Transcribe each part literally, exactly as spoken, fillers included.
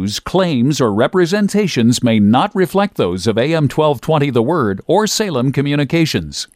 views, claims, or representations may not reflect those of A M twelve twenty The Word or Salem Communications.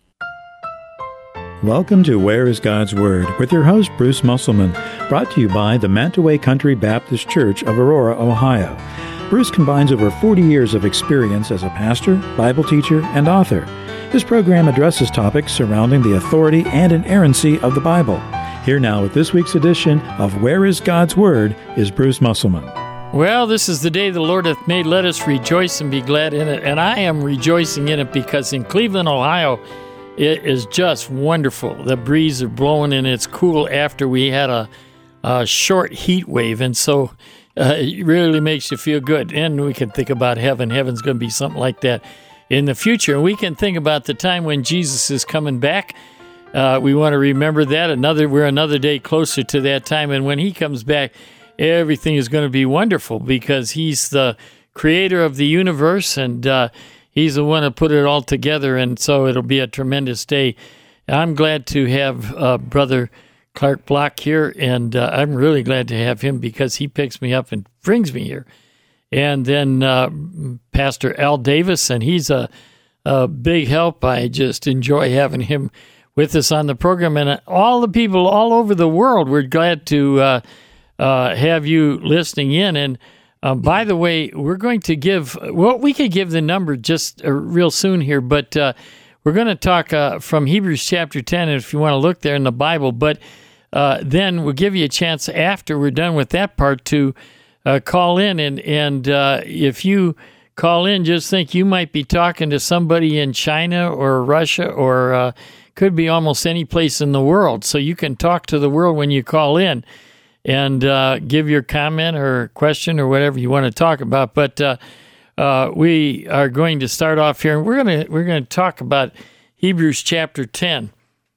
Welcome to Where is God's Word with your host, Bruce Musselman, brought to you by the Mantaway Country Baptist Church of Aurora, Ohio. Bruce combines over forty years of experience as a pastor, Bible teacher, and author. This program addresses topics surrounding the authority and inerrancy of the Bible. Here now with this week's edition of Where is God's Word is Bruce Musselman. Well, this is the day the Lord hath made. Let us rejoice and be glad in it. And I am rejoicing in it because in Cleveland, Ohio, it is just wonderful. The breeze is blowing and it's cool after we had a, a short heat wave. And so uh, it really makes you feel good. And we can think about heaven. Heaven's going to be something like that in the future. And we can think about the time when Jesus is coming back. Uh, we want to remember that. Another, we're another day closer to that time. And when he comes back, everything is going to be wonderful because he's the creator of the universe and uh, he's the one who put it all together. And so it'll be a tremendous day. I'm glad to have uh, Brother Clark Block here, and uh, I'm really glad to have him because he picks me up and brings me here. And then uh, Pastor Al Davis, and he's a, a big help. I just enjoy having him with us on the program. And all the people all over the world, we're glad to uh, uh, have you listening in. And uh, by the way, we're going to give, well, we could give the number just uh, real soon here, but uh, we're going to talk uh, from Hebrews chapter ten, if you want to look there in the Bible. But uh, then we'll give you a chance after we're done with that part to uh, call in. And, and uh, if you call in, just think you might be talking to somebody in China or Russia or uh, could be almost any place in the world. So you can talk to the world when you call in and uh, give your comment or question or whatever you want to talk about. But uh, uh, we are going to start off here, and we're going to we're going to talk about Hebrews chapter ten,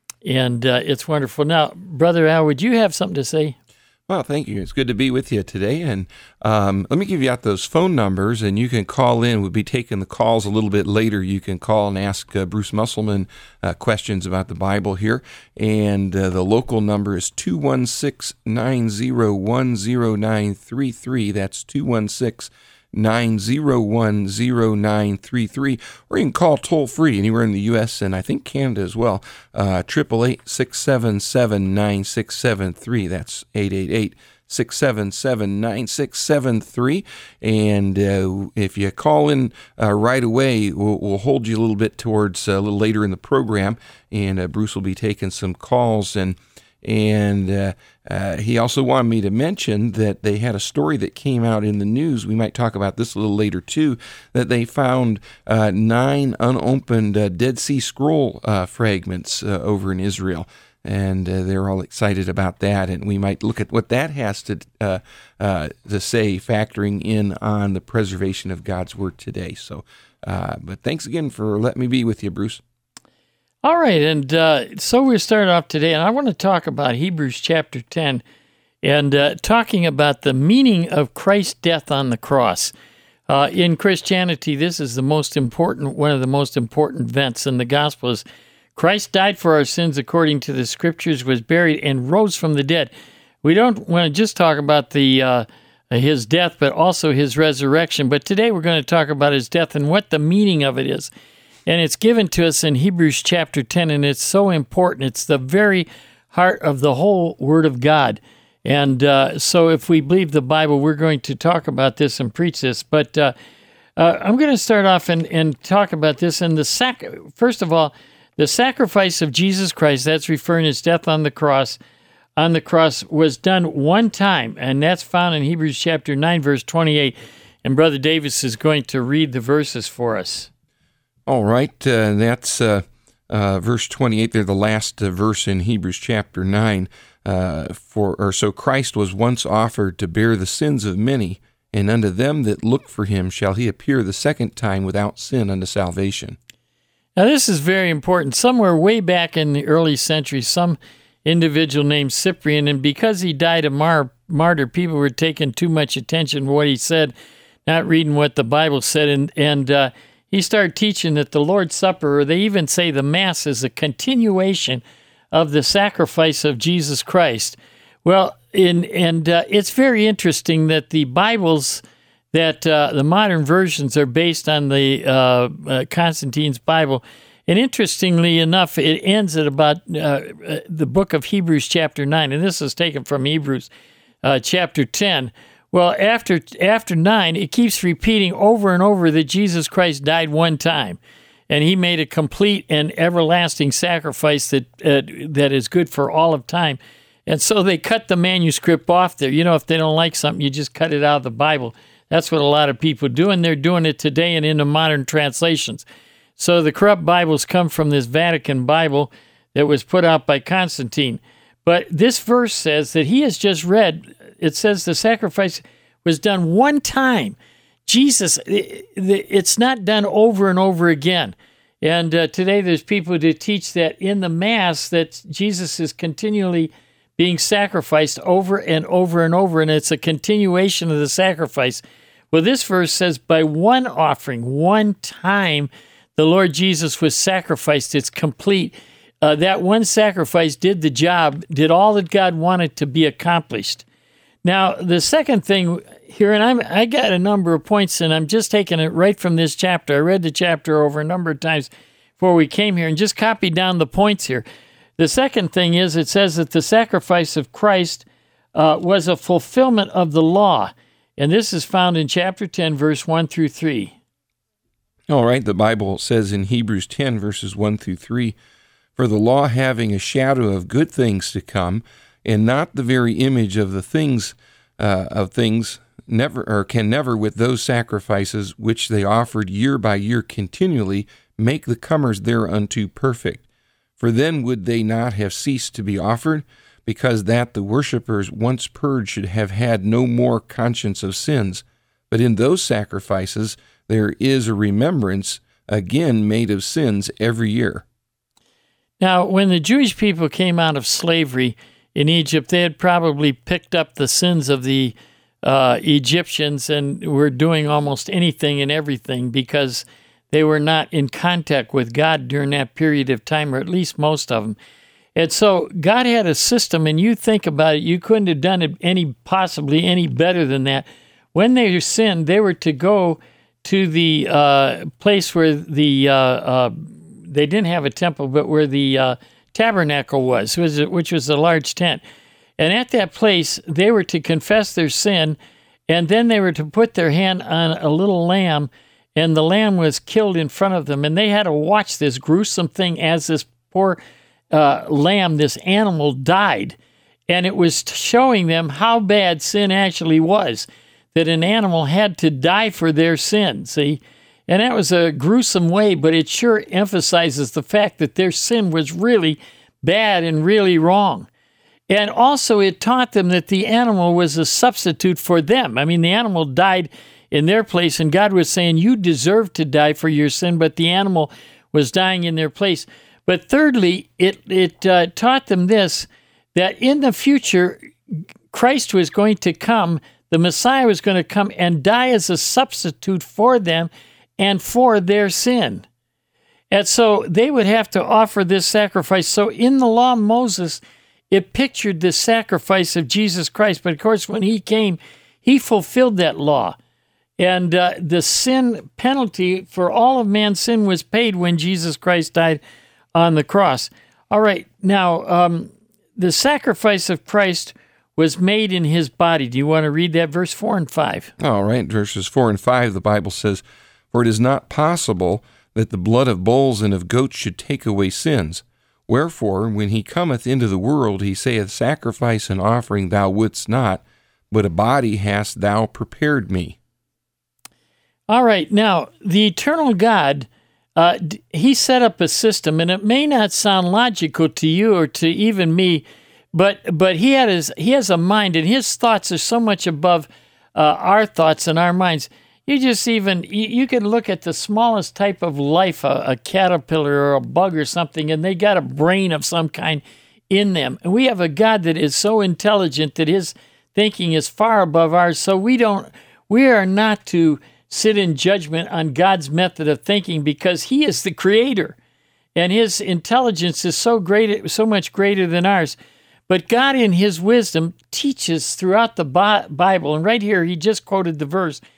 and uh, it's wonderful. Now, Brother Al, would you have something to say? Well, thank you. It's good to be with you today. And um, let me give you out those phone numbers, and you can call in. We'll be taking the calls a little bit later. You can call and ask uh, Bruce Musselman uh, questions about the Bible here. And uh, the local number is two one six, nine zero one, zero nine three three. That's two one six, nine zero one, zero nine three three. Or you can call toll-free anywhere in the U S and I think Canada as well, uh, eight eight eight, six seven seven, nine six seven three. That's eight eight eight, six seven seven, nine six seven three. And uh, if you call in uh, right away, we'll, we'll hold you a little bit towards uh, a little later in the program, and uh, Bruce will be taking some calls. And And uh, uh, he also wanted me to mention that they had a story that came out in the news. We might talk about this a little later, too, that they found uh, nine unopened uh, Dead Sea Scroll uh, fragments uh, over in Israel. And uh, they're all excited about that. And we might look at what that has to uh, uh, to say, factoring in on the preservation of God's Word today. So, uh, but thanks again for letting me be with you, Bruce. All right, and uh, so we're starting off today, and I want to talk about Hebrews chapter ten, and uh, talking about the meaning of Christ's death on the cross. Uh, in Christianity, this is the most important, one of the most important events in the gospel is Christ died for our sins according to the Scriptures, was buried, and rose from the dead. We don't want to just talk about the uh, his death, but also his resurrection. But today we're going to talk about his death and what the meaning of it is. And it's given to us in Hebrews chapter ten, and it's so important. It's the very heart of the whole Word of God. And uh, so if we believe the Bible, we're going to talk about this and preach this. But uh, uh, I'm going to start off and, and talk about this. And the sac- First of all, the sacrifice of Jesus Christ, that's referring to his death on the cross, on the cross was done one time, and that's found in Hebrews chapter nine, verse twenty-eight. And Brother Davis is going to read the verses for us. All right, uh, that's uh, uh, verse twenty-eight there, the last uh, verse in Hebrews chapter nine. Uh, for or so Christ was once offered to bear the sins of many, and unto them that look for him shall he appear the second time without sin unto salvation. Now this is very important. Somewhere way back in the early centuries, some individual named Cyprian, and because he died a mar- martyr, people were taking too much attention to what he said, not reading what the Bible said, and and uh, he started teaching that the Lord's Supper, or they even say the Mass, is a continuation of the sacrifice of Jesus Christ. Well, in, and uh, it's very interesting that the Bible's that uh, the modern versions are based on the uh, uh, Constantine's Bible. And interestingly enough, it ends at about uh, the book of Hebrews chapter nine, and this is taken from Hebrews uh, chapter ten. Well, after after nine, it keeps repeating over and over that Jesus Christ died one time, and he made a complete and everlasting sacrifice that uh, that is good for all of time. And so they cut the manuscript off there. You know, if they don't like something, you just cut it out of the Bible. That's what a lot of people do, and they're doing it today and in the modern translations. So the corrupt Bibles come from this Vatican Bible that was put out by Constantine. But this verse says that he has just read, it says the sacrifice was done one time. Jesus, it's not done over and over again. And uh, today there's people that teach that in the Mass that Jesus is continually being sacrificed over and over and over, and it's a continuation of the sacrifice. Well, this verse says by one offering, one time, the Lord Jesus was sacrificed. It's complete. Uh, that one sacrifice did the job, did all that God wanted to be accomplished. Now, the second thing here, and I'm, I got a number of points, and I'm just taking it right from this chapter. I read the chapter over a number of times before we came here and just copied down the points here. The second thing is it says that the sacrifice of Christ uh, was a fulfillment of the law. And this is found in chapter ten, verse one through three. All right, the Bible says in Hebrews ten, verses one through three, "For the law having a shadow of good things to come, and not the very image of the things uh, of things, never or can never with those sacrifices which they offered year by year continually make the comers thereunto perfect. For then would they not have ceased to be offered, because that the worshippers once purged should have had no more conscience of sins. But in those sacrifices there is a remembrance again made of sins every year." Now, when the Jewish people came out of slavery in Egypt, they had probably picked up the sins of the uh, Egyptians and were doing almost anything and everything because they were not in contact with God during that period of time, or at least most of them. And so God had a system, and you think about it, you couldn't have done it any possibly any better than that. When they sinned, they were to go to the uh, place where the uh, uh, they didn't have a temple, but where the uh, tabernacle was, which was a large tent. And at that place, they were to confess their sin, and then they were to put their hand on a little lamb, and the lamb was killed in front of them. And they had to watch this gruesome thing as this poor uh, lamb, this animal, died. And it was showing them how bad sin actually was, that an animal had to die for their sin, see? And that was a gruesome way, but it sure emphasizes the fact that their sin was really bad and really wrong. And also it taught them that the animal was a substitute for them. I mean, the animal died in their place, and God was saying, you deserve to die for your sin, but the animal was dying in their place. But thirdly, it, it uh, taught them this, that in the future, Christ was going to come, the Messiah was going to come and die as a substitute for them and for their sin. And so they would have to offer this sacrifice. So in the law of Moses, it pictured the sacrifice of Jesus Christ. But of course, when he came, he fulfilled that law. And uh, the sin penalty for all of man's sin was paid when Jesus Christ died on the cross. All right, now, um, the sacrifice of Christ was made in his body. Do you want to read that, verse four and five? All right, verses four and five, the Bible says, "For it is not possible that the blood of bulls and of goats should take away sins. Wherefore, when he cometh into the world, he saith, Sacrifice and offering thou wouldst not, but a body hast thou prepared me." All right, now, the eternal God, uh, he set up a system, and it may not sound logical to you or to even me, but but he had his, he has a mind, and his thoughts are so much above uh, our thoughts and our minds. You just even, you, you can look at the smallest type of life, a, a caterpillar or a bug or something, and they got a brain of some kind in them. And we have a God that is so intelligent that his thinking is far above ours, so we don't, we are not to sit in judgment on God's method of thinking because he is the creator and his intelligence is so great, so much greater than ours. But God in his wisdom teaches throughout the Bible, and right here he just quoted the verse,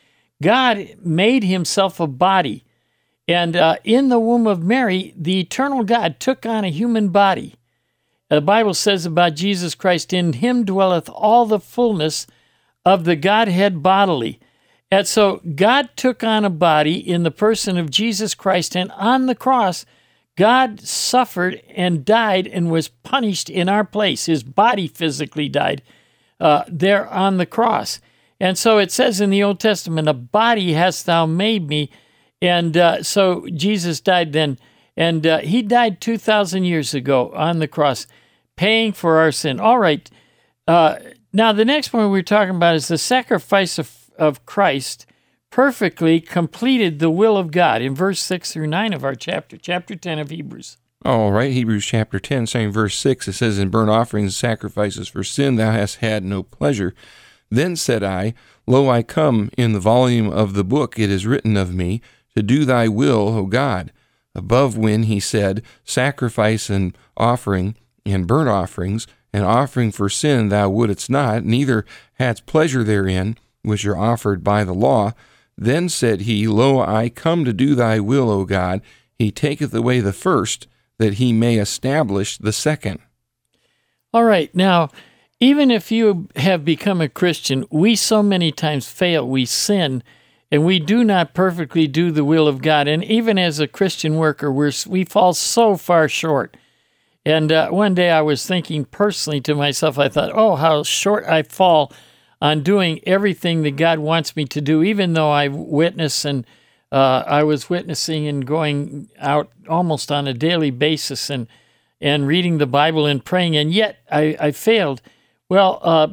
God made himself a body. And uh, in the womb of Mary, the eternal God took on a human body. The Bible says about Jesus Christ, in him dwelleth all the fullness of the Godhead bodily. And so God took on a body in the person of Jesus Christ, and on the cross, God suffered and died and was punished in our place. His body physically died uh, there on the cross. And so it says in the Old Testament, a body hast thou made me. And uh, so Jesus died then. And uh, he died two thousand years ago on the cross, paying for our sin. All right. Uh, now, the next one we're talking about is the sacrifice of, of Christ perfectly completed the will of God in verse six through nine of our chapter, chapter ten of Hebrews. All right, Hebrews chapter ten, saying verse six, it says, in burnt offerings and sacrifices for sin thou hast had no pleasure. Then said I, Lo, I come, in the volume of the book it is written of me, to do thy will, O God. Above when he said, Sacrifice and offering and burnt offerings, and offering for sin thou wouldest not, neither hadst pleasure therein, which are offered by the law. Then said he, Lo, I come to do thy will, O God. He taketh away the first, that he may establish the second. All right, now, even if you have become a Christian, we so many times fail, we sin, and we do not perfectly do the will of God. And even as a Christian worker, we're, we fall so far short. And uh, one day I was thinking personally to myself, I thought, oh, how short I fall on doing everything that God wants me to do, even though I witness and uh, I was witnessing and going out almost on a daily basis and and reading the Bible and praying, and yet I, I failed. Well, uh,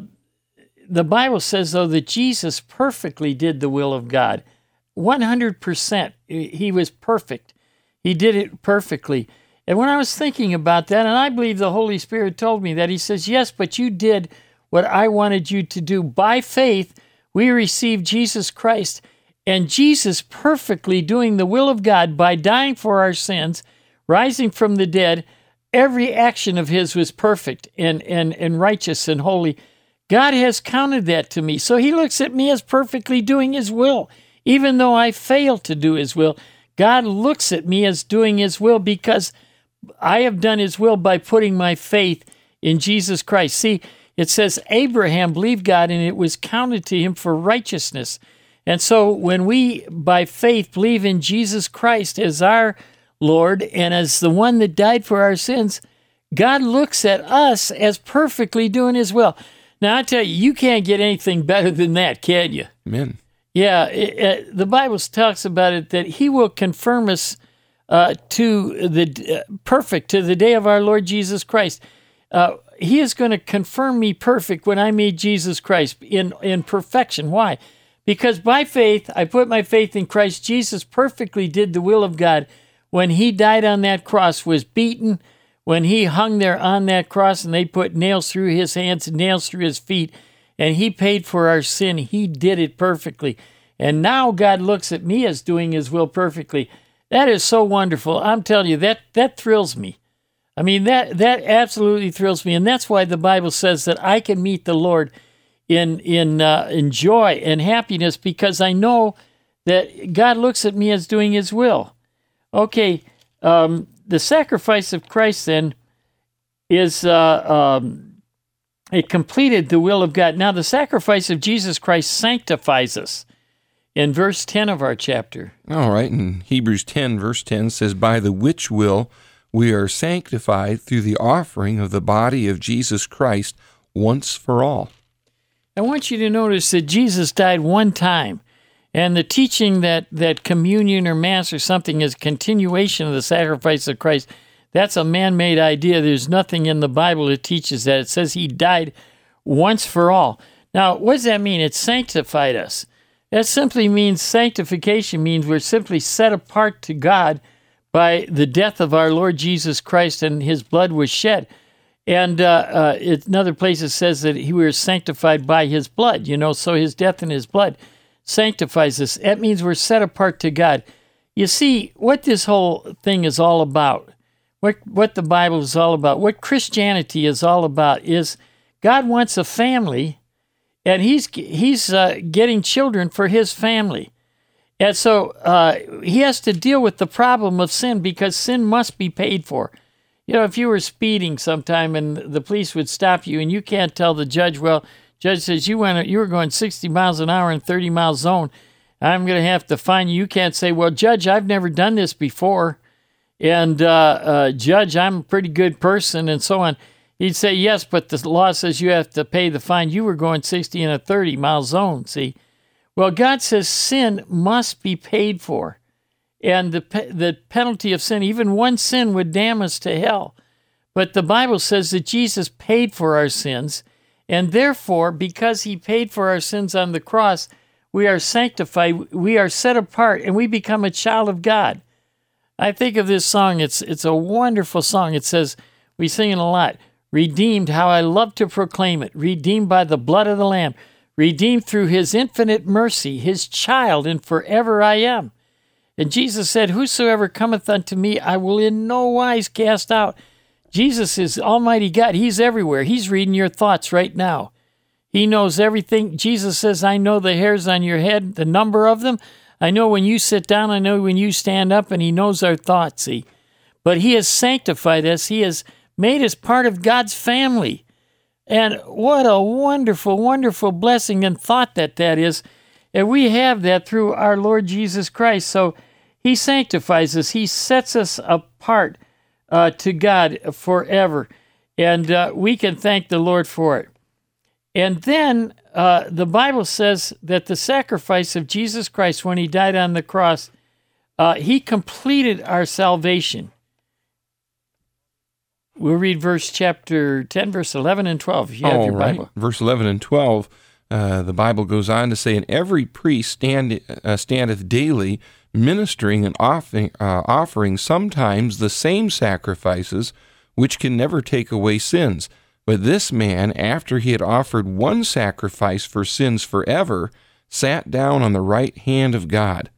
the Bible says, though, that Jesus perfectly did the will of God. one hundred percent. He was perfect. He did it perfectly. And when I was thinking about that, and I believe the Holy Spirit told me that, he says, yes, but you did what I wanted you to do. By faith, we received Jesus Christ, and Jesus perfectly doing the will of God by dying for our sins, rising from the dead. Every action of his was perfect and, and, and righteous and holy. God has counted that to me. So he looks at me as perfectly doing his will. Even though I fail to do his will, God looks at me as doing his will because I have done his will by putting my faith in Jesus Christ. See, it says Abraham believed God and it was counted to him for righteousness. And so when we, by faith, believe in Jesus Christ as our Lord and as the one that died for our sins, God looks at us as perfectly doing his will. Now, I tell you, you can't get anything better than that, can you? Amen. Yeah, it, it, the Bible talks about it, that he will confirm us uh, to the uh, perfect, to the day of our Lord Jesus Christ. Uh, he is going to confirm me perfect when I meet Jesus Christ in, in perfection. Why? Because by faith, I put my faith in Christ. Jesus perfectly did the will of God. When he died on that cross, was beaten, when he hung there on that cross and they put nails through his hands and nails through his feet, and he paid for our sin, he did it perfectly. And now God looks at me as doing his will perfectly. That is so wonderful. I'm telling you, that that thrills me. I mean, that that absolutely thrills me. And that's why the Bible says that I can meet the Lord in, in, uh, in joy and happiness, because I know that God looks at me as doing his will. Okay, um, the sacrifice of Christ then is, uh, um, it completed the will of God. Now, the sacrifice of Jesus Christ sanctifies us in verse ten of our chapter. All right, in Hebrews ten, verse ten says, By the which will we are sanctified through the offering of the body of Jesus Christ once for all. I want you to notice that Jesus died one time. And the teaching that, that communion or mass or something is continuation of the sacrifice of Christ, that's a man-made idea. There's nothing in the Bible that teaches that. It says he died once for all. Now, what does that mean? It sanctified us. That simply means, sanctification means we're simply set apart to God by the death of our Lord Jesus Christ, and his blood was shed. And uh, uh, it, another place it says that he was sanctified by his blood, you know, so his death and his blood sanctifies us. That means we're set apart to God. You see, what this whole thing is all about, what what the Bible is all about, what Christianity is all about, is God wants a family, and he's he's uh, getting children for his family. And so uh, he has to deal with the problem of sin because sin must be paid for. You know, if you were speeding sometime and the police would stop you and you can't tell the judge, well, judge says you went, you were going sixty miles an hour in thirty mile zone. I'm going to have to fine you. You can't say, well, judge, I've never done this before. And uh, uh, judge, I'm a pretty good person and so on. He'd say, yes, but the law says you have to pay the fine. You were going sixty in a thirty mile zone, see? Well, God says sin must be paid for. And the pe- the penalty of sin, even one sin would damn us to hell. But the Bible says that Jesus paid for our sins. And therefore, because he paid for our sins on the cross, we are sanctified, we are set apart, and we become a child of God. I think of this song. It's it's a wonderful song. It says, we sing it a lot, redeemed, how I love to proclaim it, redeemed by the blood of the Lamb, redeemed through his infinite mercy, his child, and forever I am. And Jesus said, whosoever cometh unto me, I will in no wise cast out. Jesus is Almighty God. He's everywhere. He's reading your thoughts right now. He knows everything. Jesus says, I know the hairs on your head, the number of them. I know when you sit down. I know when you stand up, and he knows our thoughts, see. But he has sanctified us. He has made us part of God's family. And what a wonderful, wonderful blessing and thought that that is. And we have that through our Lord Jesus Christ. So he sanctifies us. He sets us apart uh, to God forever. And uh, we can thank the Lord for it. And then uh, the Bible says that the sacrifice of Jesus Christ when he died on the cross, uh, he completed our salvation. We'll read verse chapter ten, verse eleven and twelve, if you have All your right. Bible. Verse eleven and twelve, uh, the Bible goes on to say, and every priest stand, uh, standeth daily, ministering and offering, uh, offering sometimes the same sacrifices, which can never take away sins. But this man, after he had offered one sacrifice for sins forever, sat down on the right hand of God.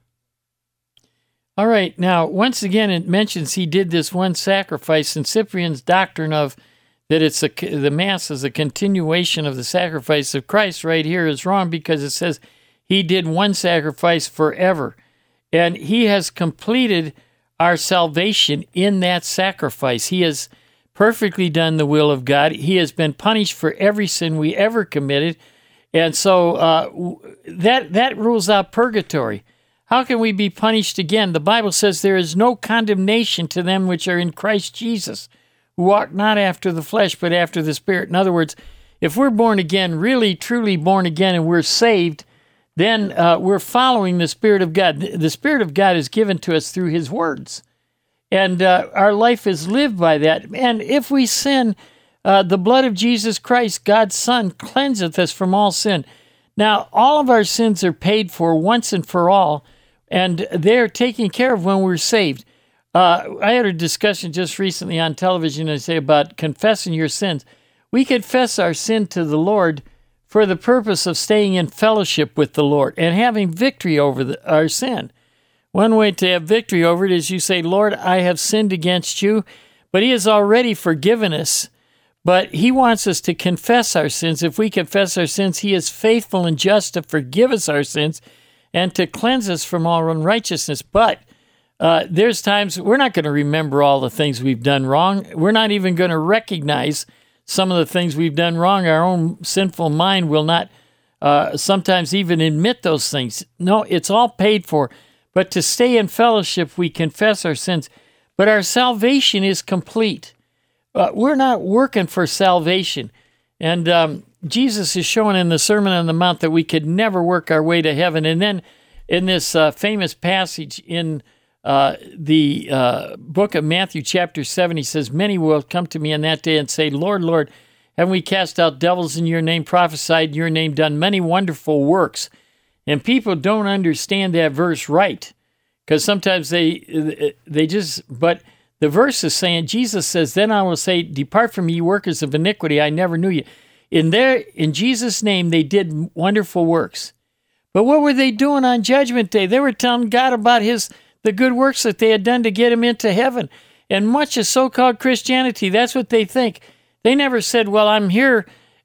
All right, now, once again, it mentions he did this one sacrifice, and Cyprian's doctrine of that it's a, the Mass is a continuation of the sacrifice of Christ right here is wrong because it says he did one sacrifice forever, and he has completed our salvation in that sacrifice. He has perfectly done the will of God. He has been punished for every sin we ever committed, and so uh, that that rules out purgatory. How can we be punished again? The Bible says there is no condemnation to them which are in Christ Jesus, who walk not after the flesh, but after the Spirit. In other words, if we're born again, really, truly born again, and we're saved, then uh, we're following the Spirit of God. The Spirit of God is given to us through his words, and uh, our life is lived by that. And if we sin, uh, the blood of Jesus Christ, God's Son, cleanseth us from all sin. Now, all of our sins are paid for once and for all, and they're taken care of when we're saved. Uh, I had a discussion just recently on television, I say, about confessing your sins. We confess our sin to the Lord for the purpose of staying in fellowship with the Lord and having victory over the, our sin. One way to have victory over it is you say, Lord, I have sinned against you, but he has already forgiven us. But he wants us to confess our sins. If we confess our sins, he is faithful and just to forgive us our sins and to cleanse us from all unrighteousness. But uh, there's times we're not going to remember all the things we've done wrong. We're not even going to recognize some of the things we've done wrong. Our own sinful mind will not uh, sometimes even admit those things. No, it's all paid for. But to stay in fellowship, we confess our sins. But our salvation is complete. Uh, we're not working for salvation. And um, Jesus is showing in the Sermon on the Mount that we could never work our way to heaven. And then in this uh, famous passage in uh, the uh, book of Matthew chapter seven, he says, many will come to me in that day and say, Lord, Lord, haven't we cast out devils in your name, prophesied in your name, done many wonderful works? And people don't understand that verse right, because sometimes they they just, but the verse is saying, Jesus says, then I will say, depart from me, you workers of iniquity, I never knew you. In their, in Jesus' name, they did wonderful works. But what were they doing on Judgment Day? They were telling God about his the good works that they had done to get him into heaven. And much of so-called Christianity, that's what they think. They never said, well, I'm here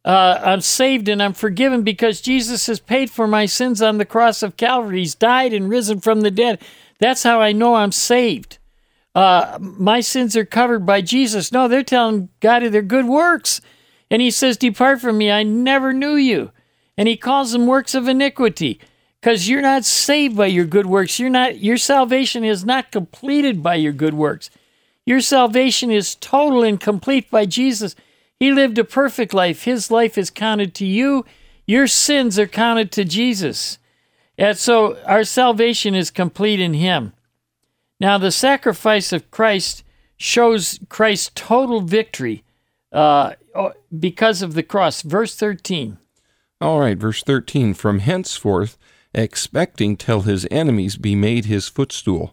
Uh, I'm saved and I'm forgiven because Jesus has paid for my sins on the cross of Calvary. He's died and risen from the dead. That's how I know I'm saved. Uh, my sins are covered by Jesus. No, they're telling God they're good works. And he says, depart from me, I never knew you. And he calls them works of iniquity because you're not saved by your good works. You're not. Your salvation is not completed by your good works. Your salvation is total and complete by Jesus. He lived a perfect life. His life is counted to you. Your sins are counted to Jesus. And so our salvation is complete in him. Now, the sacrifice of Christ shows Christ's total victory uh, because of the cross. Verse thirteen. All right, verse thirteen. From henceforth, expecting till his enemies be made his footstool.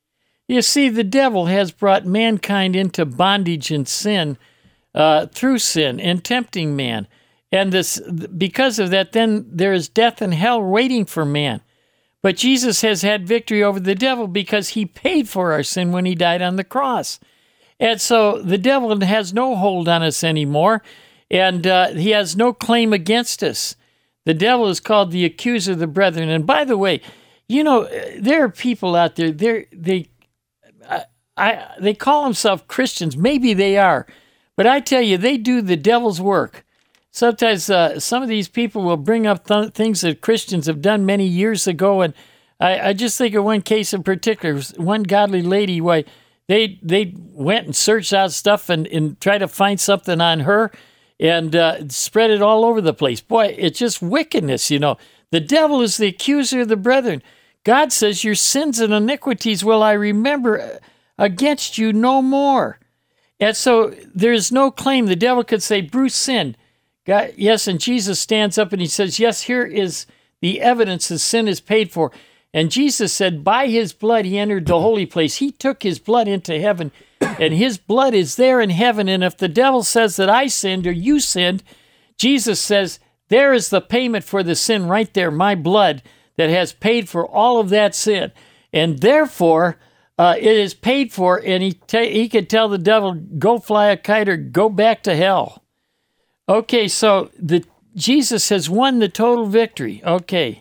You see, the devil has brought mankind into bondage and sin uh, through sin and tempting man. And this, because of that, then there is death and hell waiting for man. But Jesus has had victory over the devil because he paid for our sin when he died on the cross. And so the devil has no hold on us anymore, and uh, he has no claim against us. The devil is called the accuser of the brethren. And by the way, you know, there are people out there, they're, they I, I, they call themselves Christians. Maybe they are. But I tell you, they do the devil's work. Sometimes uh, some of these people will bring up th- things that Christians have done many years ago. And I, I just think of one case in particular, one godly lady, why they they went and searched out stuff and, and tried to find something on her and uh, spread it all over the place. Boy, it's just wickedness, you know. The devil is the accuser of the brethren. God says, your sins and iniquities will I remember against you no more. And so there's no claim. The devil could say, Bruce sinned. God, yes, and Jesus stands up and he says, yes, here is the evidence that sin is paid for. And Jesus said, by his blood he entered the holy place. He took his blood into heaven, and his blood is there in heaven. And if the devil says that I sinned or you sinned, Jesus says, there is the payment for the sin right there, my blood that has paid for all of that sin. And therefore, uh, it is paid for, and he, ta- he could tell the devil, go fly a kite or go back to hell. Okay, so the Jesus has won the total victory. Okay.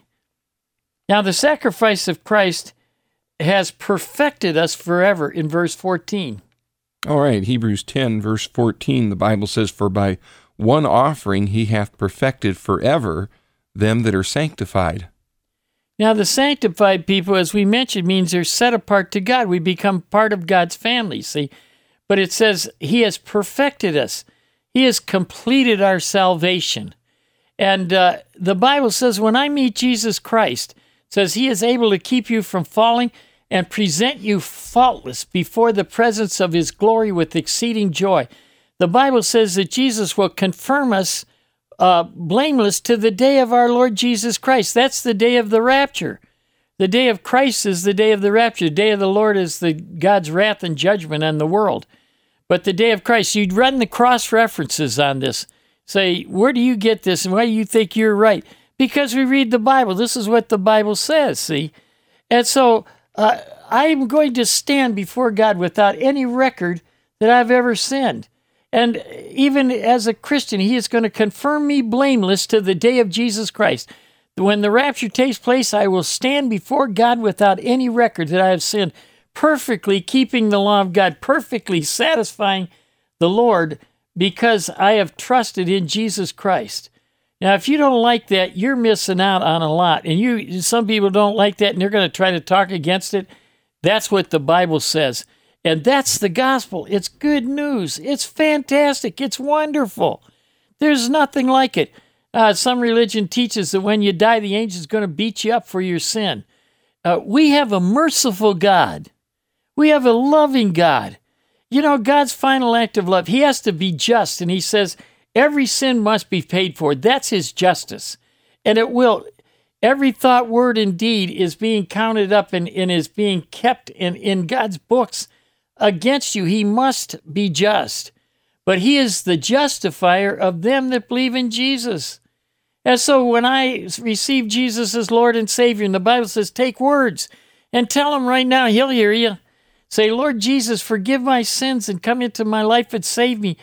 Now, the sacrifice of Christ has perfected us forever in verse fourteen. All right, Hebrews ten, verse fourteen, the Bible says, for by one offering he hath perfected forever them that are sanctified. Now, the sanctified people, as we mentioned, means they're set apart to God. We become part of God's family, see? But it says he has perfected us. He has completed our salvation. And uh, the Bible says when I meet Jesus Christ, it says he is able to keep you from falling and present you faultless before the presence of his glory with exceeding joy. The Bible says that Jesus will confirm us uh, blameless to the day of our Lord Jesus Christ. That's the day of the rapture. The day of Christ is the day of the rapture. The day of the Lord is the God's wrath and judgment on the world. But the day of Christ, you'd run the cross references on this. Say, where do you get this and why do you think you're right? Because we read the Bible. This is what the Bible says, see? And so uh, I'm going to stand before God without any record that I've ever sinned. And even as a Christian, he is going to confirm me blameless to the day of Jesus Christ. When the rapture takes place, I will stand before God without any record that I have sinned, perfectly keeping the law of God, perfectly satisfying the Lord because I have trusted in Jesus Christ. Now, if you don't like that, you're missing out on a lot. And you, some people don't like that, and they're going to try to talk against it. That's what the Bible says. And that's the gospel. It's good news. It's fantastic. It's wonderful. There's nothing like it. Uh, some religion teaches that when you die, the angel's going to beat you up for your sin. Uh, we have a merciful God. We have a loving God. You know, God's final act of love, he has to be just. And he says, every sin must be paid for. That's his justice. And it will. Every thought, word, and deed is being counted up and, and is being kept in, in God's books against you. He must be just. But he is the justifier of them that believe in Jesus. And so when I receive Jesus as Lord and Savior, and the Bible says, take words and tell him right now, he'll hear you. Say, Lord Jesus, forgive my sins and come into my life and save me.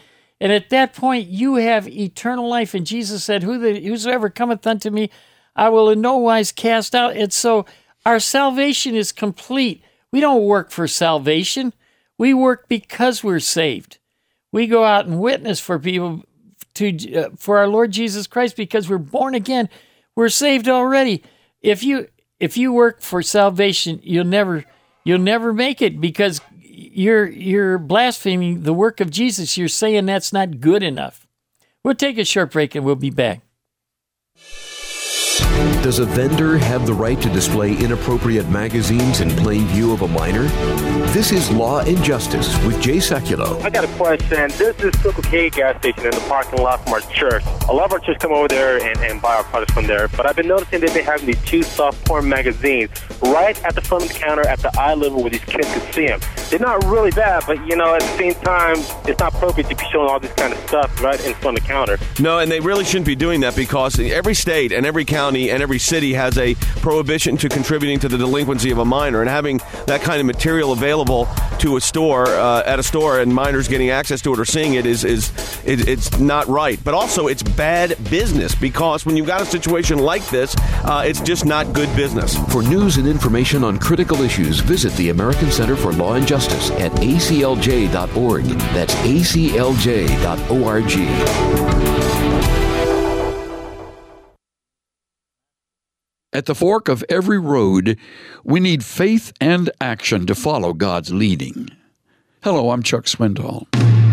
And at that point, you have eternal life. And Jesus said, Who the, whosoever cometh unto me, I will in no wise cast out. And so our salvation is complete. We don't work for salvation. We work because we're saved. We go out and witness for people to uh, for our Lord Jesus Christ because we're born again. We're saved already. If you if you work for salvation, you'll never you'll never make it because you're you're blaspheming the work of Jesus. You're saying that's not good enough. We'll take a short break and we'll be back. Does a vendor have the right to display inappropriate magazines in plain view of a minor? This is Law and Justice with Jay Sekulow. I got a question. This is Circle K gas station in the parking lot from our church. A lot of our church come over there and, and buy our products from there, but I've been noticing that they have these two soft porn magazines right at the front of the counter at the eye level where these kids can see them. They're not really bad, but, you know, at the same time, it's not appropriate to be showing all this kind of stuff right in front of the counter. No, and they really shouldn't be doing that because every state and every county and every city has a prohibition to contributing to the delinquency of a minor, and having that kind of material available to a store uh, at a store and minors getting access to it or seeing it is is it, it's not right. But also it's bad business because when you've got a situation like this, uh, it's just not good business. For news and information on critical issues, visit the American Center for Law and Justice at A C L J dot org. That's A C L J dot org. At the fork of every road, we need faith and action to follow God's leading. Hello, I'm Chuck Swindoll.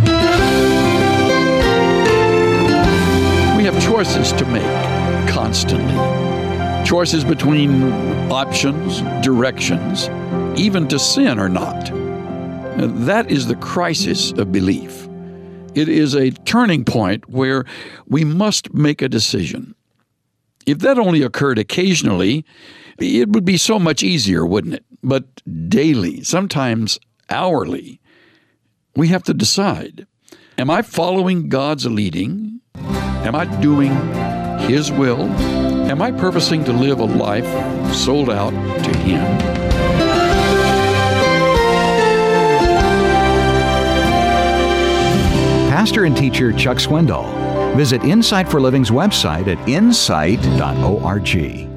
We have choices to make constantly. Choices between options, directions, even to sin or not. That is the crisis of belief. It is a turning point where we must make a decision. If that only occurred occasionally, it would be so much easier, wouldn't it? But daily, sometimes hourly, we have to decide, am I following God's leading? Am I doing His will? Am I purposing to live a life sold out to Him? Pastor and teacher Chuck Swindoll. Visit Insight for Living's website at insight dot org.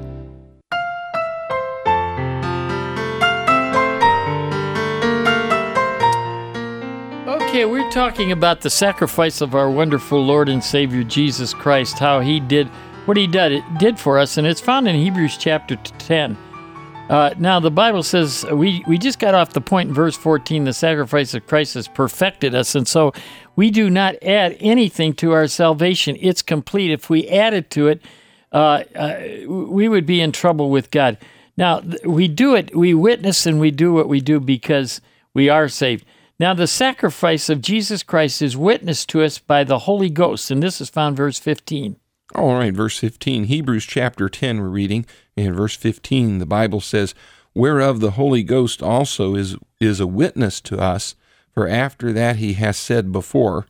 Okay, we're talking about the sacrifice of our wonderful Lord and Savior Jesus Christ, how He did what He did, did for us, and it's found in Hebrews chapter ten. Uh, now, the Bible says, we, we just got off the point in verse fourteen, the sacrifice of Christ has perfected us, and so we do not add anything to our salvation. It's complete. If we added to it, uh, uh, we would be in trouble with God. Now, we do it, we witness and we do what we do because we are saved. Now, the sacrifice of Jesus Christ is witnessed to us by the Holy Ghost, and this is found verse fifteen. All right, verse fifteen, Hebrews chapter ten, we're reading. In verse fifteen, the Bible says, whereof the Holy Ghost also is, is a witness to us, for after that he has said before.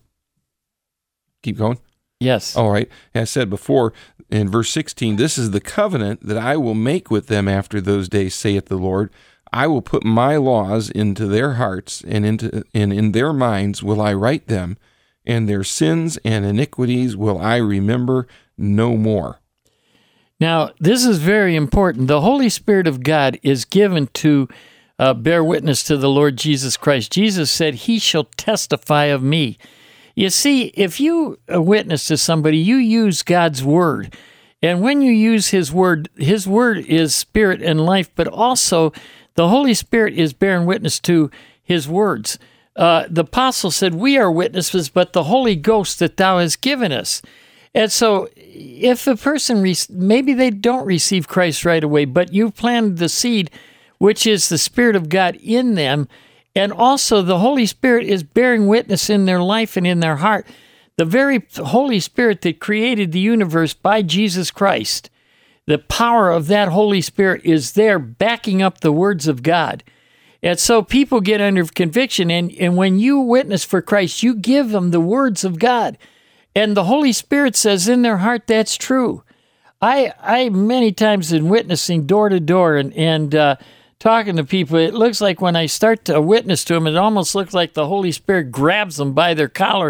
Keep going. Yes. All right, has said before, in verse sixteen, this is the covenant that I will make with them after those days, saith the Lord. I will put my laws into their hearts, and into and in their minds will I write them, and their sins and iniquities will I remember no more. Now, this is very important. The Holy Spirit of God is given to uh, bear witness to the Lord Jesus Christ. Jesus said, He shall testify of me. You see, if you witness to somebody, you use God's word. And when you use His word, His word is spirit and life, but also the Holy Spirit is bearing witness to His words. Uh, the apostle said, we are witnesses, but the Holy Ghost that thou hast given us. And so if a person, re- maybe they don't receive Christ right away, but you've planted the seed, which is the Spirit of God in them, and also the Holy Spirit is bearing witness in their life and in their heart. The very Holy Spirit that created the universe by Jesus Christ, the power of that Holy Spirit is there backing up the words of God. And so people get under conviction, and, and when you witness for Christ, you give them the words of God. And the Holy Spirit says in their heart, that's true. I I many times in witnessing door to door and, and uh, talking to people, it looks like when I start to witness to them, it almost looks like the Holy Spirit grabs them by their collar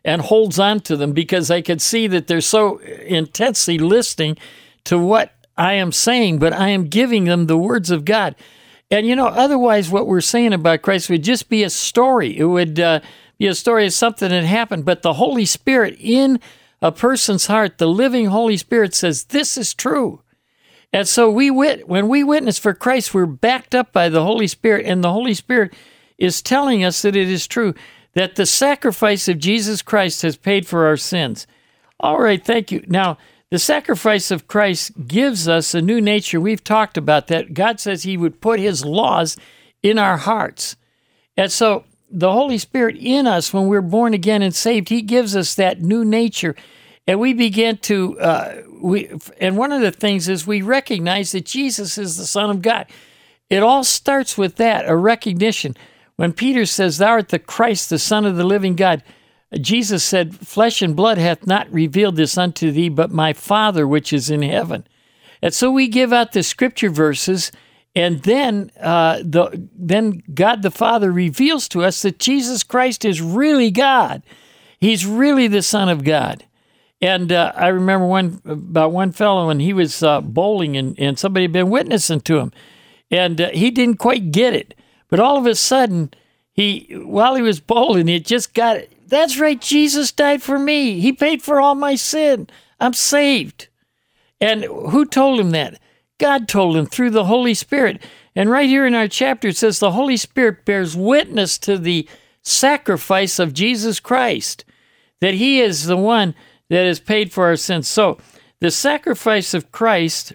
and holds on to them because I could see that they're so intensely listening to what I am saying, but I am giving them the words of God. And, you know, otherwise what we're saying about Christ would just be a story. It would uh, be a story of something that happened, but the Holy Spirit in a person's heart, the living Holy Spirit says, this is true. And so we wit- when we witness for Christ, we're backed up by the Holy Spirit, and the Holy Spirit is telling us that it is true, that the sacrifice of Jesus Christ has paid for our sins. All right, thank you. Now, the sacrifice of Christ gives us a new nature. We've talked about that. God says he would put his laws in our hearts. And so the Holy Spirit in us, when we're born again and saved, he gives us that new nature. And we begin to, uh, we, and one of the things is we recognize that Jesus is the Son of God. It all starts with that, a recognition. When Peter says, thou art the Christ, the Son of the living God, Jesus said, flesh and blood hath not revealed this unto thee, but my Father which is in heaven. And so we give out the scripture verses, and then uh, the then God the Father reveals to us that Jesus Christ is really God. He's really the Son of God. And uh, I remember one about one fellow, and he was uh, bowling, and, and somebody had been witnessing to him, and uh, he didn't quite get it. But all of a sudden, he while he was bowling, it just got it. That's right, Jesus died for me. He paid for all my sin. I'm saved. And who told him that? God told him through the Holy Spirit. And right here in our chapter, it says the Holy Spirit bears witness to the sacrifice of Jesus Christ, that he is the one that has paid for our sins. So the sacrifice of Christ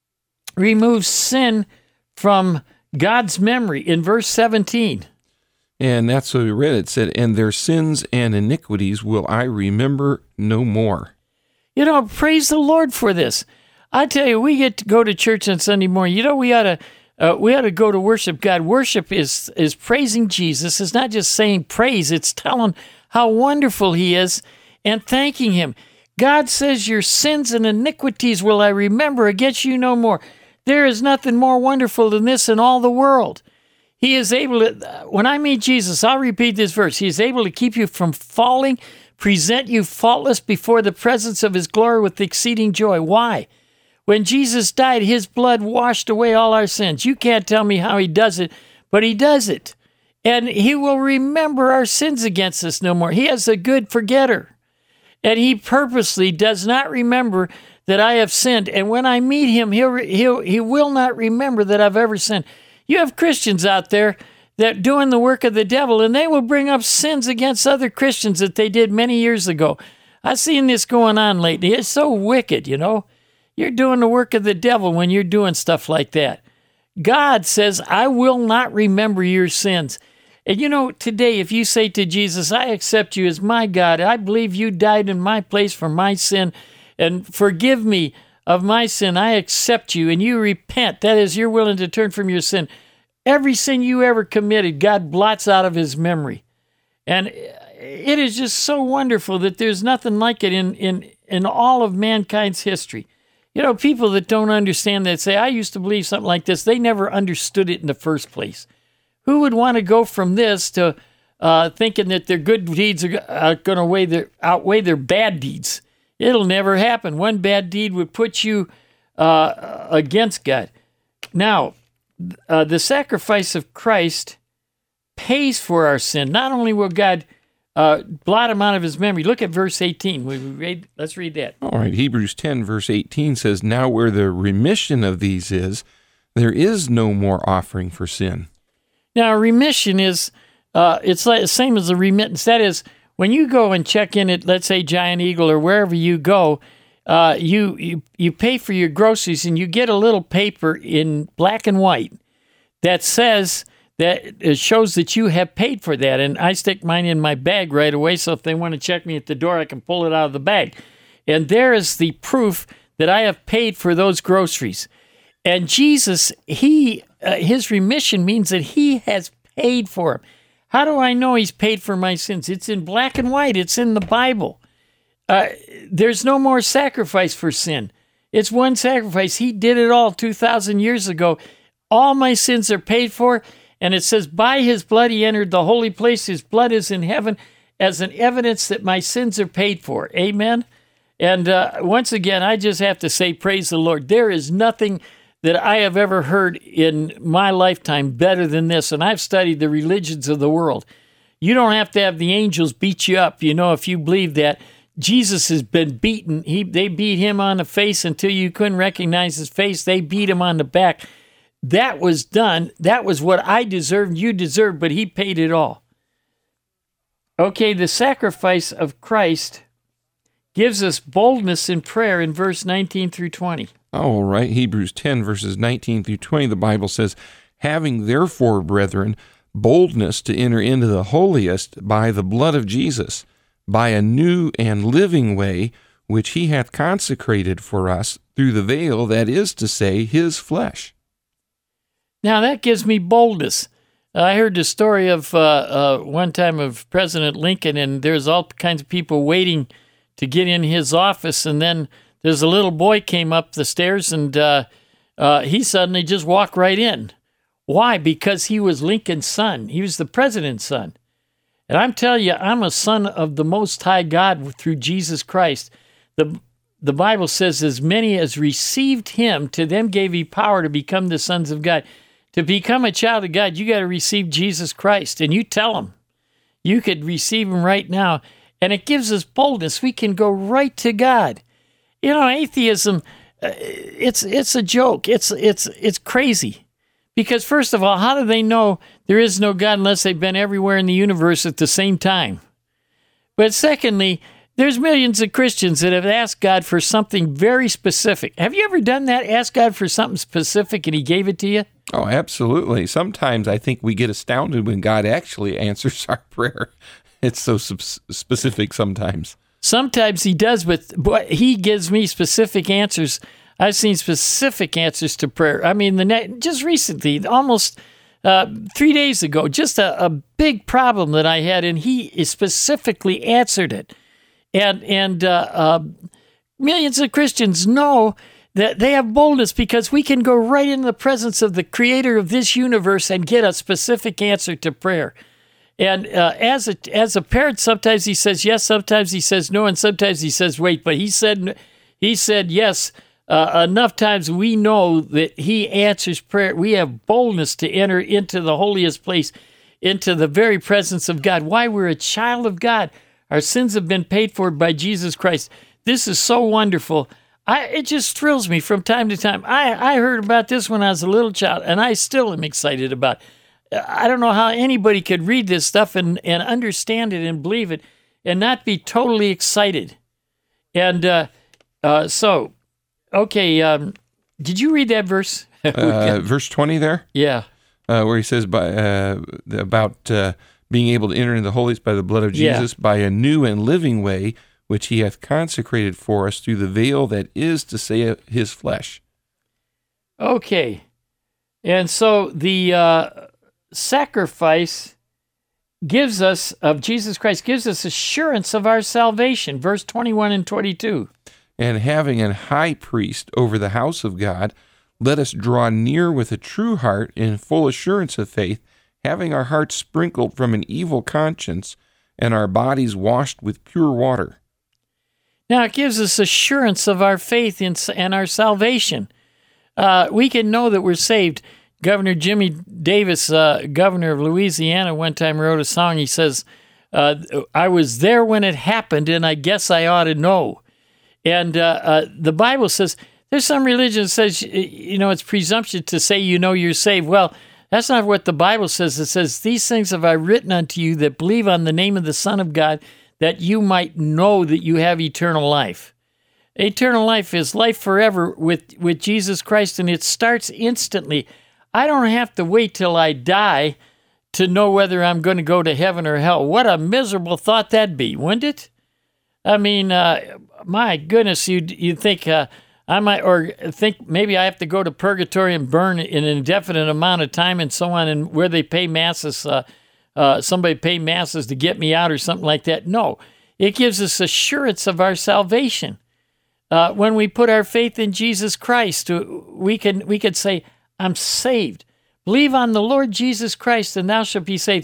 removes sin from God's memory in verse seventeen. And that's what we read. It said, and their sins and iniquities will I remember no more. You know, praise the Lord for this. I tell you, we get to go to church on Sunday morning. You know, we ought to uh, we ought to go to worship God. Worship is is praising Jesus. It's not just saying praise. It's telling how wonderful he is and thanking him. God says, your sins and iniquities will I remember against you no more. There is nothing more wonderful than this in all the world. He is able to, when I meet Jesus, I'll repeat this verse. He is able to keep you from falling, present you faultless before the presence of his glory with exceeding joy. Why? When Jesus died, his blood washed away all our sins. You can't tell me how he does it, but he does it. And he will remember our sins against us no more. He is a good forgetter. And he purposely does not remember that I have sinned. And when I meet him, he'll, he'll, he will not remember that I've ever sinned. You have Christians out there that doing the work of the devil, and they will bring up sins against other Christians that they did many years ago. I've seen this going on lately. It's so wicked, you know. You're doing the work of the devil when you're doing stuff like that. God says, I will not remember your sins. And you know, today, if you say to Jesus, I accept you as my God, I believe you died in my place for my sin, and forgive me of my sin, I accept you, and you repent. That is, you're willing to turn from your sin. Every sin you ever committed, God blots out of his memory. And it is just so wonderful that there's nothing like it in, in, in all of mankind's history. You know, people that don't understand that say, I used to believe something like this, they never understood it in the first place. Who would want to go from this to uh, thinking that their good deeds are, are going to weigh their, outweigh their bad deeds? It'll never happen. One bad deed would put you uh, against God. Now, uh, the sacrifice of Christ pays for our sin. Not only will God uh, blot him out of his memory. Look at verse eighteen. We read, let's read that. All right. Hebrews ten, verse eighteen says, now where the remission of these is, there is no more offering for sin. Now, remission is, uh, it's like the same as a remittance. That is, when you go and check in at, let's say, Giant Eagle or wherever you go, uh, you, you you pay for your groceries and you get a little paper in black and white that says that it shows that you have paid for that. And I stick mine in my bag right away, so if they want to check me at the door, I can pull it out of the bag. And there is the proof that I have paid for those groceries. And Jesus, he uh, his remission means that he has paid for them. How do I know he's paid for my sins? It's in black and white. It's in the Bible. Uh, there's no more sacrifice for sin. It's one sacrifice. He did it all two thousand years ago. All my sins are paid for. And it says, by his blood he entered the holy place. His blood is in heaven. as an evidence that my sins are paid for. Amen? And uh, once again, I just have to say, praise the Lord. There is nothing that I have ever heard in my lifetime better than this, and I've studied the religions of the world. You don't have to have the angels beat you up, you know, if you believe that. Jesus has been beaten. He, they beat him on the face until you couldn't recognize his face. They beat him on the back. That was done. That was what I deserved, you deserved, but he paid it all. Okay, the sacrifice of Christ gives us boldness in prayer in verse nineteen through twenty. All right, Hebrews ten, verses nineteen through twenty, the Bible says, "Having therefore, brethren, boldness to enter into the holiest by the blood of Jesus, by a new and living way, which he hath consecrated for us through the veil, that is to say, his flesh." Now that gives me boldness. I heard the story of uh, uh, one time of President Lincoln, and there's all kinds of people waiting to get in his office, and then there's a little boy came up the stairs, and uh, uh, he suddenly just walked right in. Why? Because he was Lincoln's son. He was the president's son. And I'm telling you, I'm a son of the Most High God through Jesus Christ. The, the Bible says, as many as received him, to them gave he power to become the sons of God. To become a child of God, you got to receive Jesus Christ. And you tell him. You could receive him right now. And it gives us boldness. We can go right to God. You know, atheism, uh, it's it's a joke. It's it's it's crazy. Because first of all, how do they know there is no God unless they've been everywhere in the universe at the same time? But secondly, there's millions of Christians that have asked God for something very specific. Have you ever done that? Asked God for something specific and he gave it to you? Oh, absolutely. Sometimes I think we get astounded when God actually answers our prayer. It's so sp- specific sometimes. Sometimes he does, but, but he gives me specific answers. I've seen specific answers to prayer. I mean, the ne- just recently, almost uh, three days ago, just a, a big problem that I had, and he specifically answered it. And and uh, uh, millions of Christians know that they have boldness because we can go right into the presence of the creator of this universe and get a specific answer to prayer. And uh, as a as a parent, sometimes he says yes, sometimes he says no, and sometimes he says wait. But he said he said yes uh, enough times. We know that he answers prayer. We have boldness to enter into the holiest place, into the very presence of God. Why? We're a child of God. Our sins have been paid for by Jesus Christ. This is so wonderful. I, it just thrills me from time to time. I, I heard about this when I was a little child, and I still am excited about it. I don't know how anybody could read this stuff and, and understand it and believe it and not be totally excited. And uh, uh, so, okay, um, did you read that verse? uh, verse twenty there? Yeah. Uh, where he says by, uh, about uh, being able to enter into the holiest by the blood of Jesus, yeah. by a new and living way, which he hath consecrated for us through the veil that is to say his flesh. Okay. And so the uh, sacrifice gives us, of Jesus Christ, gives us assurance of our salvation. Verse twenty-one and twenty-two. And having an high priest over the house of God, let us draw near with a true heart in full assurance of faith, having our hearts sprinkled from an evil conscience and our bodies washed with pure water. Now, it gives us assurance of our faith in, and our salvation. Uh, we can know that we're saved. Governor Jimmy Davis, uh, governor of Louisiana, one time wrote a song. He says, uh, I was there when it happened, and I guess I ought to know. And uh, uh, the Bible says, there's some religion that says, you know, it's presumption to say you know you're saved. Well, that's not what the Bible says. It says, these things have I written unto you that believe on the name of the Son of God, that you might know that you have eternal life. Eternal life is life forever with, with Jesus Christ, and it starts instantly. I don't have to wait till I die to know whether I'm going to go to heaven or hell. What a miserable thought that'd be, wouldn't it? I mean, uh, my goodness, you'd, you'd think uh, I might, or think maybe I have to go to purgatory and burn in an indefinite amount of time and so on, and where they pay masses, uh, uh, somebody pay masses to get me out or something like that. No, it gives us assurance of our salvation. Uh, when we put our faith in Jesus Christ, we can we can say, I'm saved. Believe on the Lord Jesus Christ, and thou shalt be saved.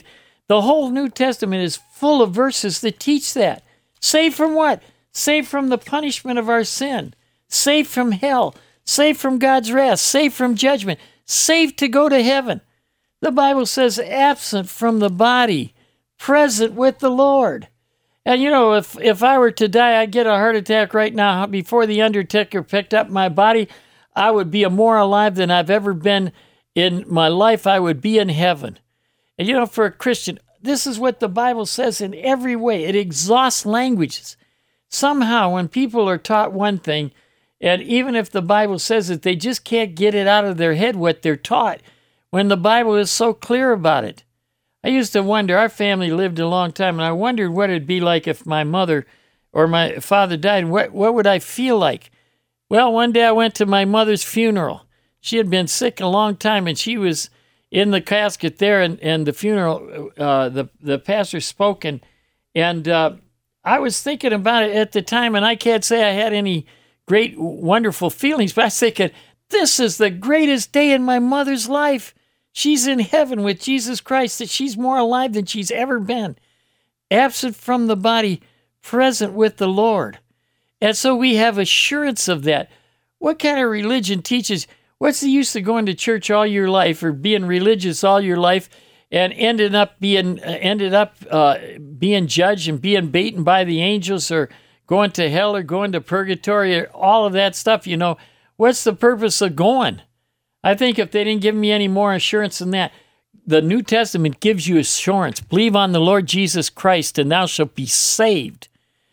The whole New Testament is full of verses that teach that. Saved from what? Saved from the punishment of our sin. Saved from hell. Saved from God's wrath. Saved from judgment. Saved to go to heaven. The Bible says absent from the body, present with the Lord. And you know, if, if I were to die, I'd get a heart attack right now. Before the undertaker picked up my body, I would be more alive than I've ever been in my life. I would be in heaven. And you know, for a Christian, this is what the Bible says in every way. It exhausts languages. Somehow, when people are taught one thing, and even if the Bible says it, they just can't get it out of their head what they're taught when the Bible is so clear about it. I used to wonder, our family lived a long time, and I wondered what it'd be like if my mother or my father died. What, what would I feel like? Well, one day I went to my mother's funeral. She had been sick a long time, and she was in the casket there, and, and the funeral, uh, the, the pastor spoke, and, and uh, I was thinking about it at the time, and I can't say I had any great, wonderful feelings, but I was thinking, this is the greatest day in my mother's life. She's in heaven with Jesus Christ, that she's more alive than she's ever been. Absent from the body, present with the Lord. And so we have assurance of that. What kind of religion teaches, what's the use of going to church all your life or being religious all your life and ended up being uh, ended up uh, being judged and being beaten by the angels or going to hell or going to purgatory or all of that stuff? You know, what's the purpose of going? I think if they didn't give me any more assurance than that, the New Testament gives you assurance. Believe on the Lord Jesus Christ, and thou shalt be saved.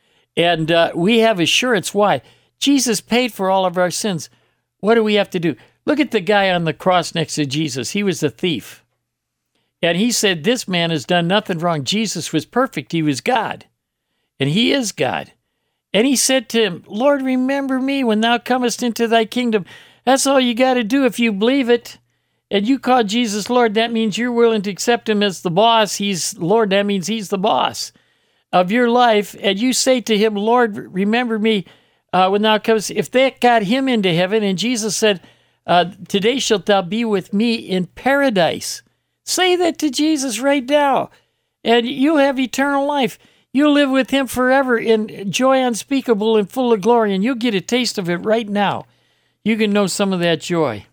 And uh, we have assurance. Why? Jesus paid for all of our sins. What do we have to do? Look at the guy on the cross next to Jesus. He was a thief. And he said, this man has done nothing wrong. Jesus was perfect. He was God. And he is God. And he said to him, Lord, remember me when thou comest into thy kingdom. That's all you got to do if you believe it. And you call Jesus Lord, that means you're willing to accept him as the boss. He's Lord, that means he's the boss of your life. And you say to him, Lord, remember me uh, when thou comest. If that got him into heaven, and Jesus said, uh, today shalt thou be with me in paradise. Say that to Jesus right now, and you'll have eternal life. You'll live with him forever in joy unspeakable and full of glory, and you'll get a taste of it right now. You can know some of that joy.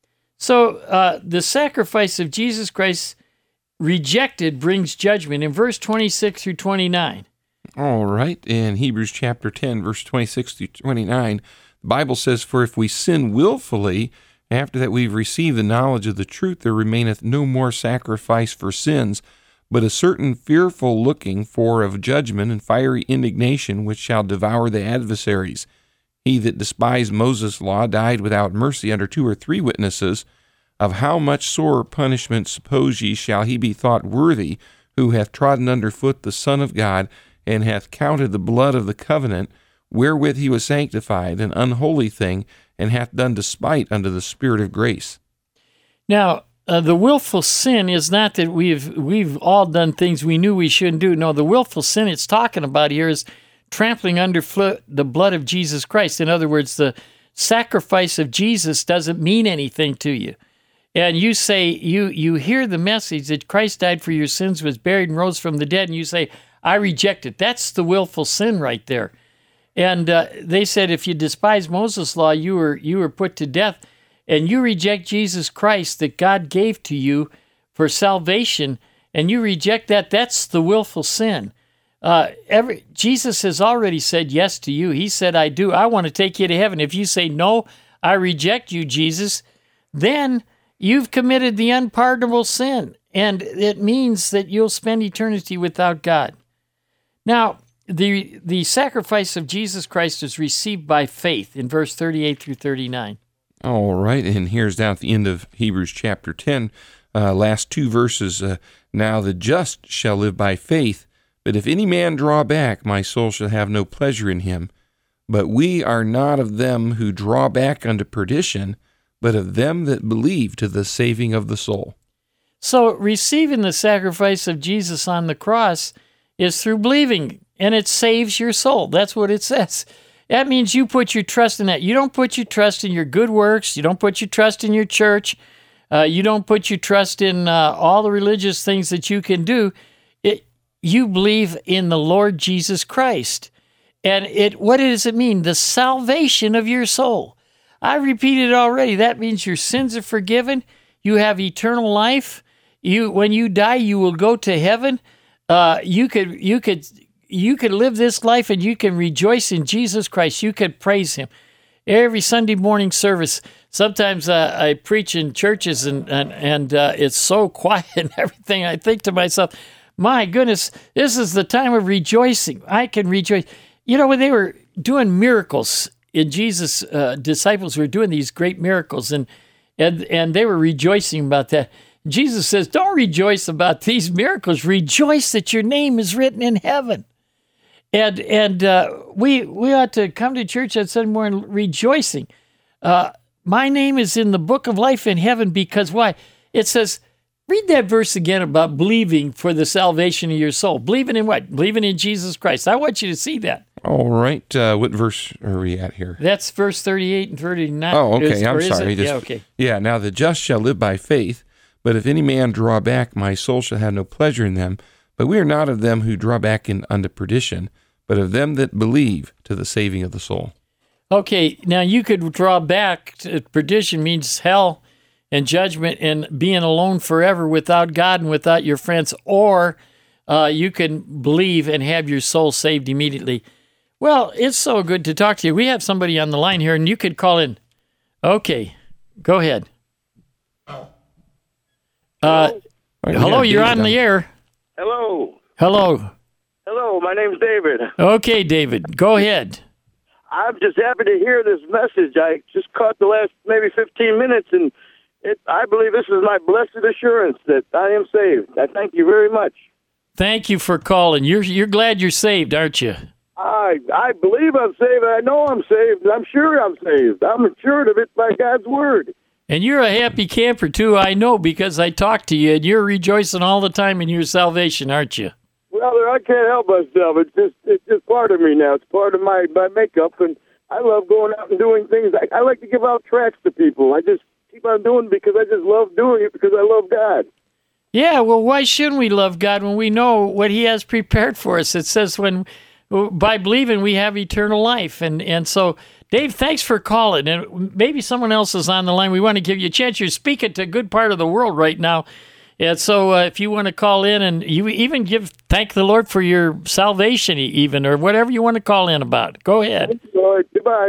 So uh, the sacrifice of Jesus Christ rejected brings judgment in verse twenty-six through twenty-nine. All right. In Hebrews chapter ten, verse twenty-six through twenty-nine, the Bible says, for if we sin willfully, after that we've received the knowledge of the truth, there remaineth no more sacrifice for sins, but a certain fearful looking for of judgment and fiery indignation, which shall devour the adversaries. He that despised Moses' law died without mercy under two or three witnesses. Of how much sorer punishment, suppose ye, shall he be thought worthy, who hath trodden under foot the Son of God, and hath counted the blood of the covenant, wherewith he was sanctified, an unholy thing, and hath done despite unto the Spirit of grace. Now, uh, the willful sin is not that we've we've all done things we knew we shouldn't do. No, the willful sin it's talking about here is trampling underfoot the blood of Jesus Christ. In other words, the sacrifice of Jesus doesn't mean anything to you. And you say, you you hear the message that Christ died for your sins, was buried, and rose from the dead, and you say, I reject it. That's the willful sin right there. And uh, they said, if you despise Moses' law, you were you were put to death, and you reject Jesus Christ that God gave to you for salvation, and you reject that, that's the willful sin. Uh, every Jesus has already said yes to you. He said, I do. I want to take you to heaven. If you say, no, I reject you, Jesus, then you've committed the unpardonable sin, and it means that you'll spend eternity without God. Now, the the sacrifice of Jesus Christ is received by faith in verse thirty-eight through thirty-nine. All right, and here's down at the end of Hebrews chapter ten, uh, last two verses. Uh, now the just shall live by faith, but if any man draw back, my soul shall have no pleasure in him. But we are not of them who draw back unto perdition, but of them that believe to the saving of the soul. So receiving the sacrifice of Jesus on the cross is through believing, and it saves your soul. That's what it says. That means you put your trust in that. You don't put your trust in your good works. You don't put your trust in your church. Uh, you don't put your trust in uh, all the religious things that you can do. you believe in the Lord Jesus Christ. And it what does it mean? The salvation of your soul. I repeated it already. That means your sins are forgiven. You have eternal life. You, when you die, you will go to heaven. Uh, you could, you could, you could live this life, and you can rejoice in Jesus Christ. You could praise Him every Sunday morning service. Sometimes uh, I preach in churches, and and and uh, it's so quiet and everything. I think to myself, my goodness, this is the time of rejoicing. I can rejoice. You know, when they were doing miracles, and Jesus' uh, disciples were doing these great miracles, and and and they were rejoicing about that. Jesus says, don't rejoice about these miracles. Rejoice that your name is written in heaven. And and uh, we we ought to come to church on Sunday morning rejoicing. Uh, my name is in the book of life in heaven because why? It says, read that verse again about believing for the salvation of your soul. Believing in what? Believing in Jesus Christ. I want you to see that. All right. Uh, what verse are we at here? That's verse thirty-eight and thirty-nine. Oh, okay. Is, I'm is sorry. It? Just, yeah, okay. Yeah, now the just shall live by faith, but if any man draw back, my soul shall have no pleasure in them. But we are not of them who draw back in, unto perdition, but of them that believe to the saving of the soul. Okay, now you could draw back. To perdition means hell and judgment and being alone forever without God and without your friends, or uh, you can believe and have your soul saved immediately. Well, it's so good to talk to you. We have somebody on the line here, and you could call in. Okay, go ahead. Uh, hello, you're on the air. Hello. Hello. Hello, my name's David. Okay, David, go ahead. I'm just happy to hear this message. I just caught the last maybe fifteen minutes, and it, I believe this is my blessed assurance that I am saved. I thank you very much. Thank you for calling. You're you're glad you're saved, aren't you? I I believe I'm saved. I know I'm saved. I'm sure I'm saved. I'm assured of it by God's word. And you're a happy camper, too, I know, because I talk to you, and you're rejoicing all the time in your salvation, aren't you? Well, I can't help myself. It's just it's just part of me now. It's part of my, my makeup, and I love going out and doing things. I, I like to give out tracts to people. I just keep on doing it because I just love doing it because I love God. Yeah, well, why shouldn't we love God when we know what He has prepared for us? It says when by believing we have eternal life. And, and so, Dave, thanks for calling. And maybe someone else is on the line. We want to give you a chance. You're speaking to a good part of the world right now. And so uh, if you want to call in and you even give, thank the Lord for your salvation even, or whatever you want to call in about. Go ahead. Thank you, Lord. Goodbye.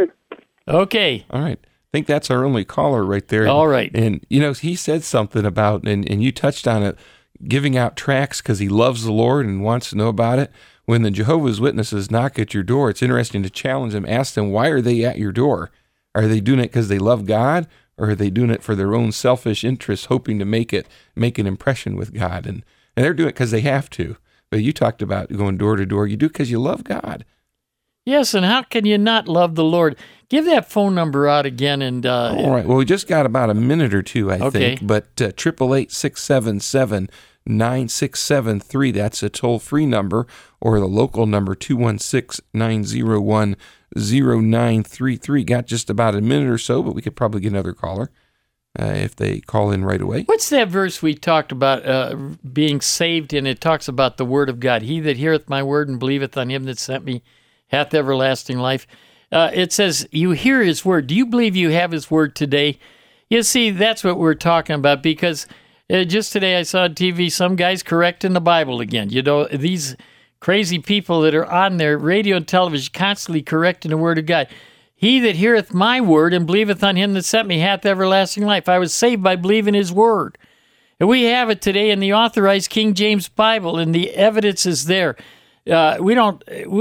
Okay. All right. I think that's our only caller right there. All right. And, you know, he said something about, and, and you touched on it, giving out tracts because he loves the Lord and wants to know about it. When the Jehovah's Witnesses knock at your door, it's interesting to challenge them, ask them, why are they at your door? Are they doing it because they love God, or are they doing it for their own selfish interests, hoping to make it make an impression with God? And, and they're doing it because they have to. But you talked about going door to door. You do it because you love God. Yes, and how can you not love the Lord? Give that phone number out again. And uh, all right. Well, we just got about a minute or two, I okay. think. But uh, triple eight six seven seven nine six seven three. That's a toll free number, or the local number two one six nine zero one zero nine three three. Got just about a minute or so, but we could probably get another caller uh, if they call in right away. What's that verse we talked about uh, being saved? And it talks about the word of God. He that heareth my word and believeth on him that sent me hath everlasting life. Uh, it says, you hear his word. Do you believe you have his word today? You see, that's what we're talking about, because uh, just today I saw on T V some guys correcting the Bible again. You know, these crazy people that are on their radio and television constantly correcting the word of God. He that heareth my word and believeth on him that sent me hath everlasting life. I was saved by believing his word. And we have it today in the authorized King James Bible, and the evidence is there. Uh, we don't.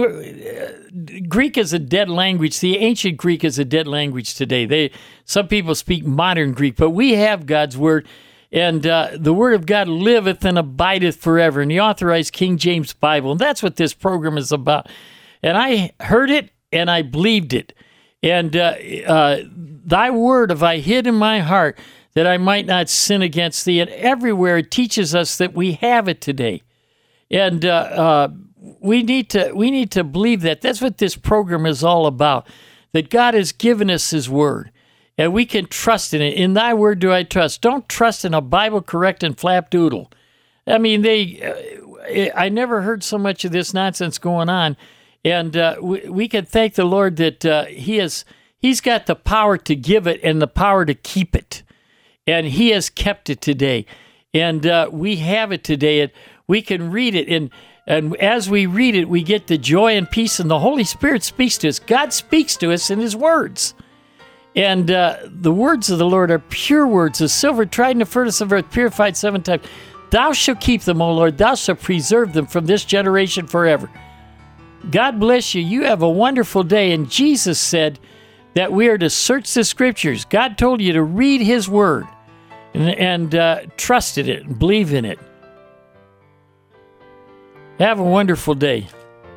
Uh, Greek is a dead language. The ancient Greek is a dead language today. They some people speak modern Greek, but we have God's word, and uh, the word of God liveth and abideth forever. In the authorized King James Bible, and that's what this program is about. And I heard it, and I believed it. And uh, uh, thy word have I hid in my heart, that I might not sin against thee. And everywhere it teaches us that we have it today, and. Uh, uh, We need to we need to believe that. That's what this program is all about, that God has given us his word, and we can trust in it. In thy word do I trust. Don't trust in a Bible-correcting flapdoodle. I mean, they. Uh, I never heard so much of this nonsense going on. And uh, we, we can thank the Lord that uh, he has, He's got the power to give it and the power to keep it. And He has kept it today. And uh, we have it today. And we can read it. And, and as we read it, we get the joy and peace. And the Holy Spirit speaks to us. God speaks to us in His words. And uh, the words of the Lord are pure words, as silver tried in the furnace of earth, purified seven times. Thou shalt keep them, O Lord. Thou shalt preserve them from this generation forever. God bless you. You have a wonderful day. And Jesus said that we are to search the Scriptures. God told you to read His Word and, and uh, trust in it and believe in it. Have a wonderful day.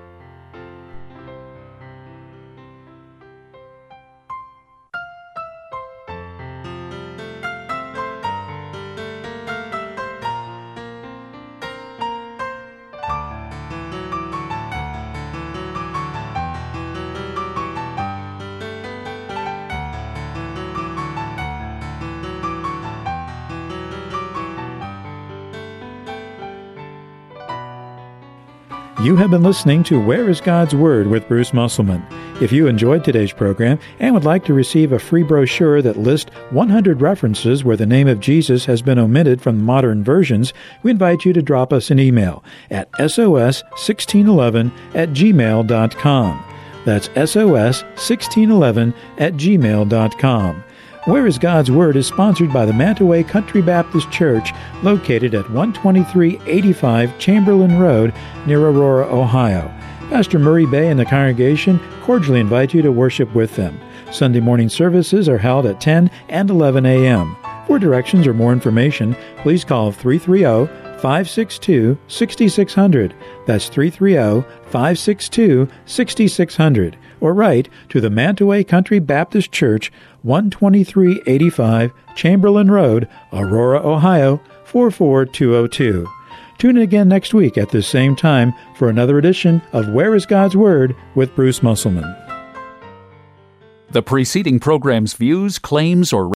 You have been listening to Where is God's Word with Bruce Musselman. If you enjoyed today's program and would like to receive a free brochure that lists one hundred references where the name of Jesus has been omitted from modern versions, we invite you to drop us an email at S O S sixteen eleven at gmail dot com. That's S O S sixteen eleven at gmail dot com. Where is God's Word is sponsored by the Mantaway Country Baptist Church, located at one twenty-three eighty-five Chamberlain Road near Aurora, Ohio. Pastor Murray Bay and the congregation cordially invite you to worship with them. Sunday morning services are held at ten and eleven a.m. For directions or more information, please call three three zero, five six two, six six zero zero. That's three three zero, five six two, six six zero zero. Or write to the Mantaway Country Baptist Church, one twenty-three eighty-five Chamberlain Road, Aurora, Ohio, four four two zero two. Tune in again next week at this same time for another edition of Where is God's Word with Bruce Musselman. The preceding program's views, claims, or